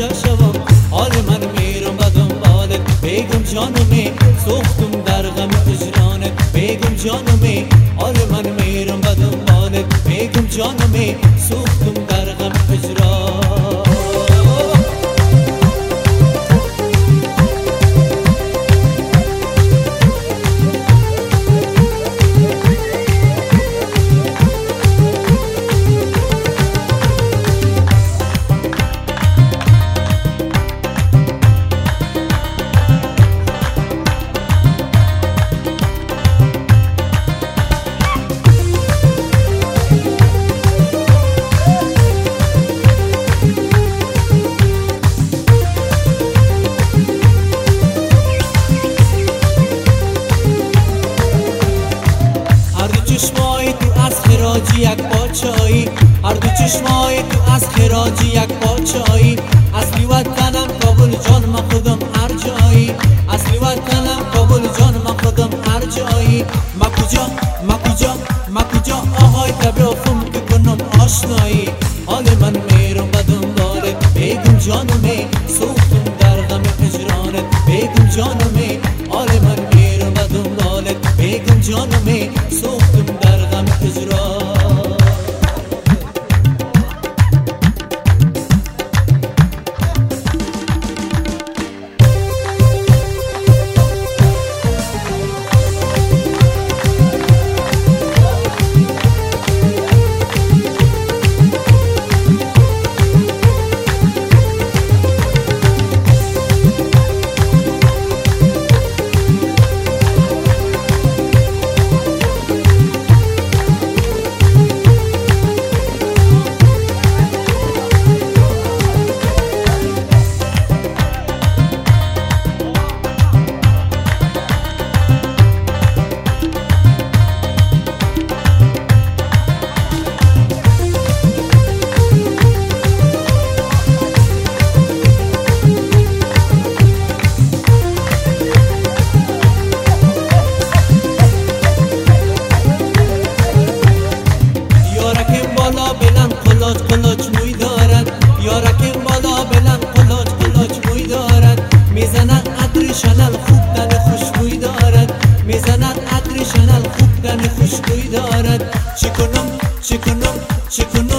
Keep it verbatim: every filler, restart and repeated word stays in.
کجا شوم حال من میرم و دنبالت بیگم جانمی سوختم در غم هجرانت بیگم جانمی حال من میرم و دنبالت بیگم جانمی سوختم در غم هجران چشمای تو از خراجی یک پاچایی هر دو چشمای تو از خراجی یک پاچایی اصلی وطنم کابل جان ما خودم هر جایی اصلی وطنم کابل جان ما خودم هر جایی ما کجا ما کجا ما کجا آهای تبرافم که کنم آشنایی حال من میرم و دنبالت بیگم جانمی سوختم در غم هجرانت بیگم جانمی حال من میرم و دنبالت بیگم جانمی سوختم در غم هجران قلاج موی دارد یارکم بالا بلند قلاج قلاج موی دارد میزند عطر شنل خوب دل خوشبوی دارد میزند عطر شنل خوب دل خوشبوی دارد چی کنم چی کنم چی کنم